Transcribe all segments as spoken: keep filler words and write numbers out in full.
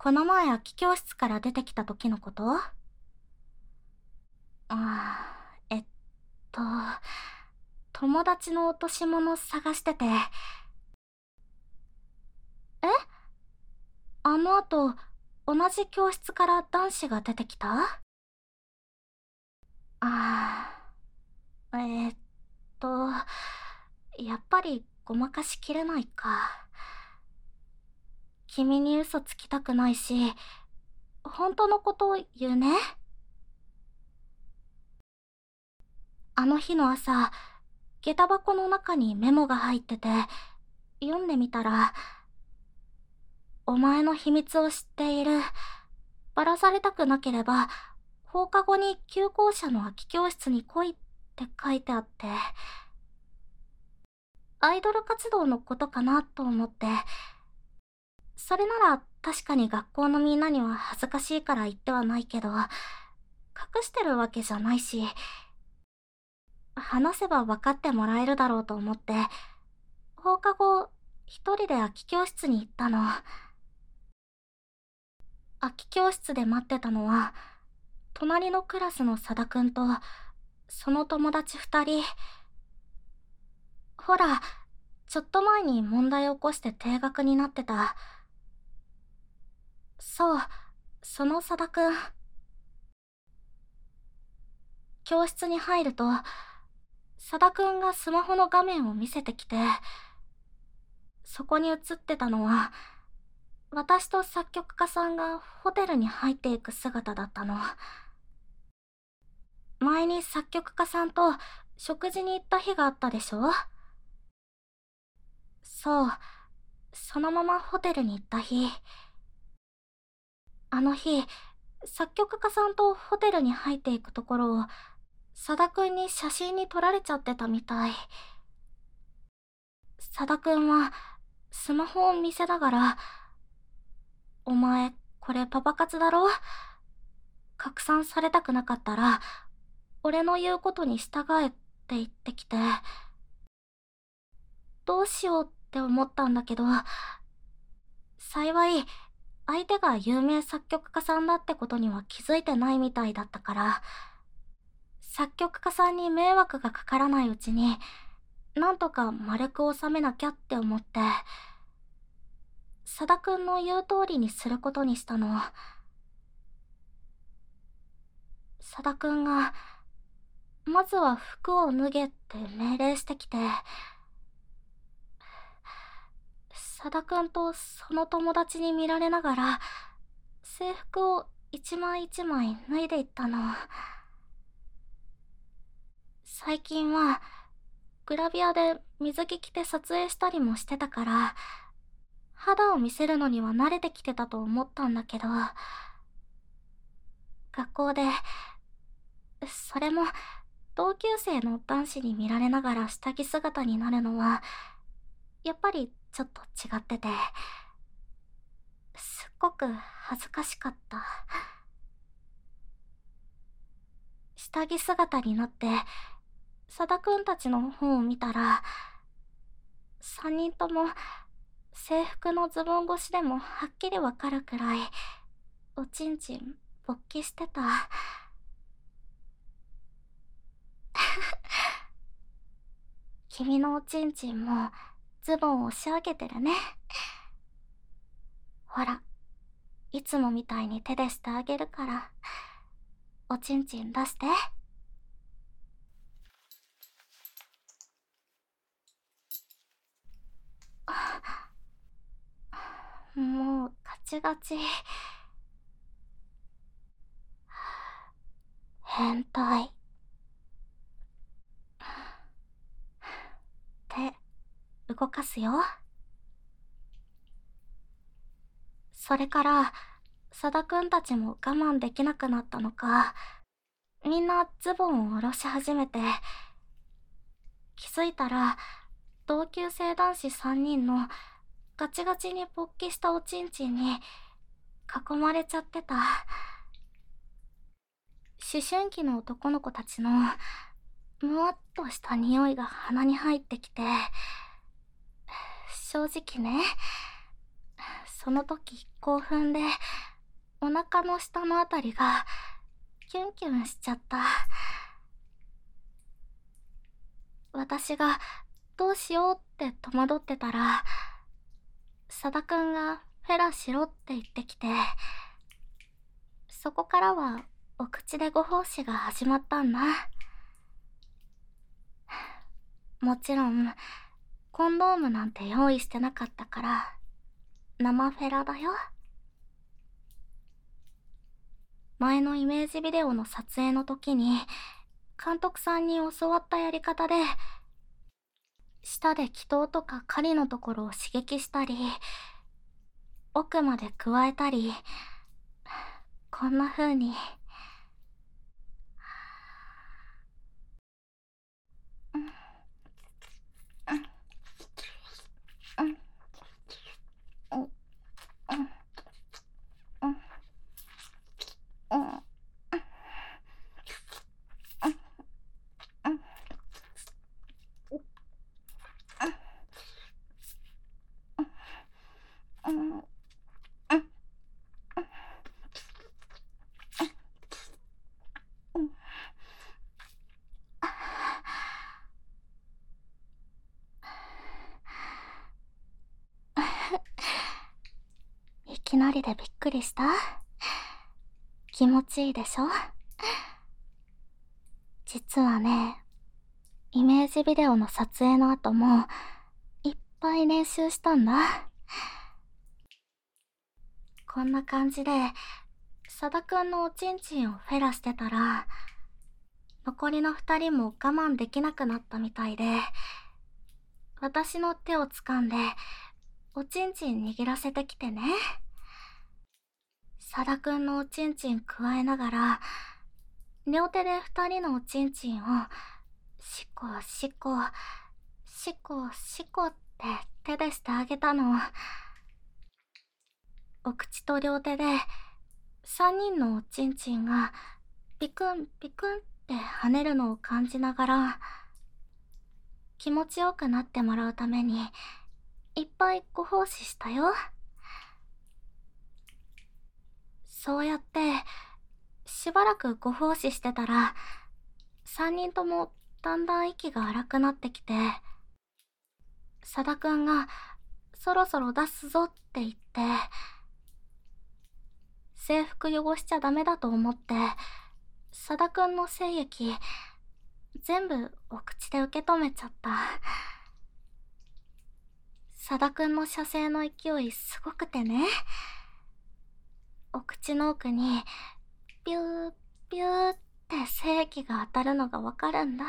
この前空き教室から出てきた時のこと？ああ、えっと、友達の落とし物探してて。え？あの後、同じ教室から男子が出てきた？ああ、えっと、やっぱりごまかしきれないか。君に嘘つきたくないし、本当のことを言うね。あの日の朝、下駄箱の中にメモが入ってて、読んでみたら、お前の秘密を知っている。ばらされたくなければ、放課後に旧校舎の空き教室に来いって書いてあって、アイドル活動のことかなと思って、それなら確かに学校のみんなには恥ずかしいから言ってはないけど、隠してるわけじゃないし、話せば分かってもらえるだろうと思って、放課後、一人で空き教室に行ったの。空き教室で待ってたのは、隣のクラスの佐田くんと、その友達二人。ほら、ちょっと前に問題を起こして停学になってた。そう、その佐田くん。教室に入ると、佐田くんがスマホの画面を見せてきて、そこに映ってたのは、私と作曲家さんがホテルに入っていく姿だったの。前に作曲家さんと食事に行った日があったでしょ？そう、そのままホテルに行った日。あの日、作曲家さんとホテルに入っていくところを、佐田くんに写真に撮られちゃってたみたい。佐田くんは、スマホを見せながら、お前、これパパ活だろ？拡散されたくなかったら、俺の言うことに従えって言ってきて、どうしようって思ったんだけど、幸い、相手が有名作曲家さんだってことには気づいてないみたいだったから、作曲家さんに迷惑がかからないうちに、なんとか丸く収めなきゃって思って、佐田くんの言う通りにすることにしたの。佐田くんが、まずは服を脱げって命令してきて、佐田くんとその友達に見られながら、制服を一枚一枚脱いでいったの。最近は、グラビアで水着着て撮影したりもしてたから、肌を見せるのには慣れてきてたと思ったんだけど、学校で、それも同級生の男子に見られながら下着姿になるのは、やっぱりちょっと違ってて、すっごく恥ずかしかった。下着姿になって、佐田くんたちの方を見たら、三人とも制服のズボン越しでもはっきりわかるくらい、おちんちん勃起してた。君のおちんちんもズボンを押し上げてるね。ほら、いつもみたいに手でしてあげるから、おちんちん出して。もうガチガチ。変態。手、動かすよ。それから、佐田くんたちも我慢できなくなったのか、みんなズボンを下ろし始めて、気づいたら、同級生男子さんにんのガチガチに勃起したおちんちんに囲まれちゃってた。思春期の男の子たちのむわっとした匂いが鼻に入ってきて、正直ね、その時興奮でお腹の下のあたりがキュンキュンしちゃった。私がどうしようって戸惑ってたら、佐田くんがフェラしろって言ってきて、そこからはお口でご奉仕が始まったんだ。もちろんコンドームなんて用意してなかったから生フェラだよ。前のイメージビデオの撮影の時に監督さんに教わったやり方で、舌で気筒とか狩りのところを刺激したり、奥まで加えたり、こんな風に。いきなりでびっくりした？気持ちいいでしょ？実はね、イメージビデオの撮影の後もいっぱい練習したんだ。こんな感じで佐田くんのおちんちんをフェラしてたら、残りの二人も我慢できなくなったみたいで、私の手を掴んでおちんちん握らせてきてね。佐田くんのおちんちんくわえながら、両手で二人のおちんちんをしこしこしこしこって手でしてあげたの。お口と両手で三人のおちんちんがピクンピクンって跳ねるのを感じながら、気持ちよくなってもらうためにいっぱいご奉仕したよ。そうやってしばらくご奉仕してたら、三人ともだんだん息が荒くなってきて、佐田くんがそろそろ出すぞって言って、制服汚しちゃダメだと思って、佐田くんの精液全部お口で受け止めちゃった。佐田くんの射精の勢いすごくてね、お口の奥にビュービューって精液が当たるのがわかるんだ。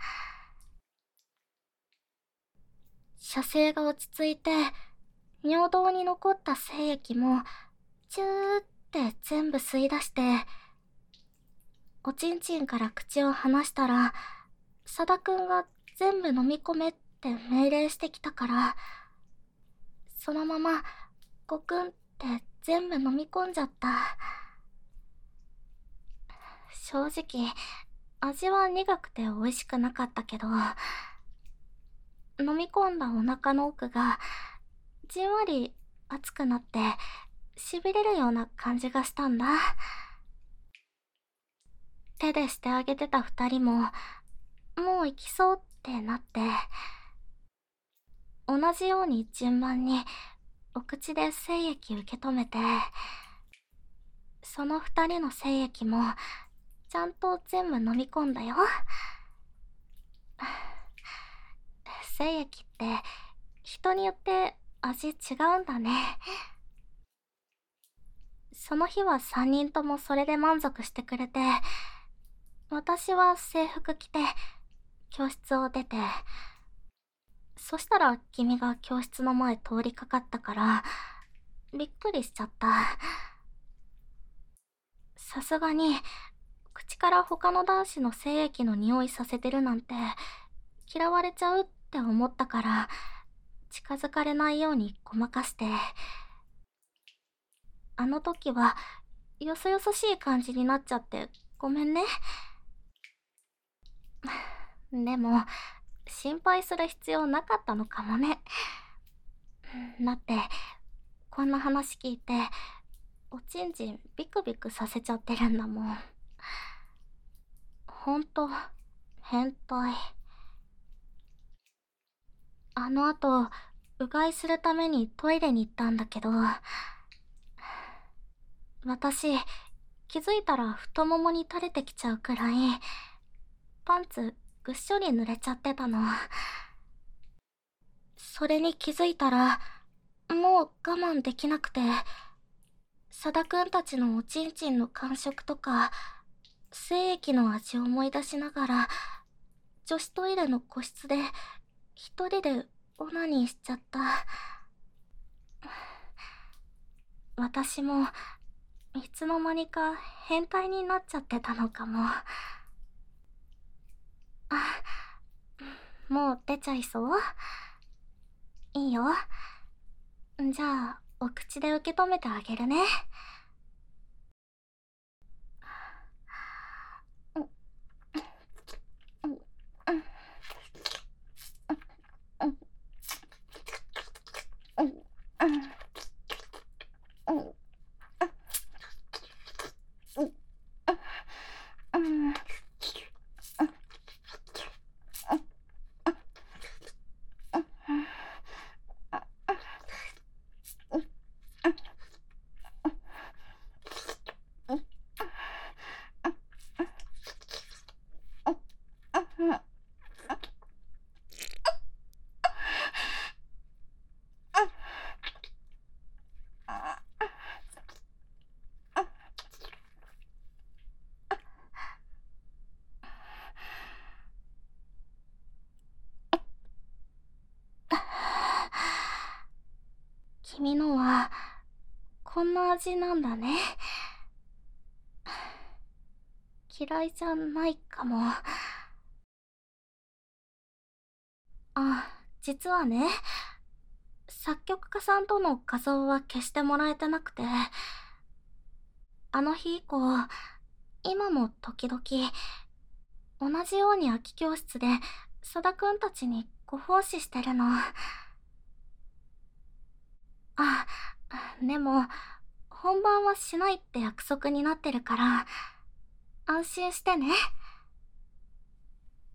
射精が落ち着いて、尿道に残った精液もチューって全部吸い出して、おちんちんから口を離したら、佐田くんが全部飲み込めって命令してきたから、そのままゴクンって全部飲み込んじゃった。正直味は苦くて美味しくなかったけど、飲み込んだお腹の奥がじんわり熱くなってしびれるような感じがしたんだ。手でしてあげてた二人ももう行きそうってなって、同じように順番にお口で精液受け止めて、その二人の精液もちゃんと全部飲み込んだよ。精液って人によって味違うんだね。その日は三人ともそれで満足してくれて、私は制服着て教室を出て、そしたら君が教室の前通りかかったからびっくりしちゃった。さすがに口から他の男子の精液の匂いさせてるなんて嫌われちゃうって思ったから、近づかれないようにごまかして、あの時はよそよそしい感じになっちゃってごめんね。でも心配する必要なかったのかもね。だってこんな話聞いておちんちんビクビクさせちゃってるんだもん。ほんと、変態。あの後、うがいするためにトイレに行ったんだけど、私、気づいたら太ももに垂れてきちゃうくらい、パンツぐっしょり濡れちゃってたの。それに気づいたら、もう我慢できなくて、佐田くんたちのおちんちんの感触とか、精液の味を思い出しながら、女子トイレの個室で一人でオナニーしちゃった。私もいつの間にか変態になっちゃってたのかも。あ、もう出ちゃいそう？いいよ。じゃあ、お口で受け止めてあげるね。君のは、こんな味なんだね。嫌いじゃないかも。あ、実はね、作曲家さんとの画像は消してもらえてなくて、あの日以降、今も時々、同じように空き教室で佐田くんたちにご奉仕してるの。あ、でも、本番はしないって約束になってるから、安心してね。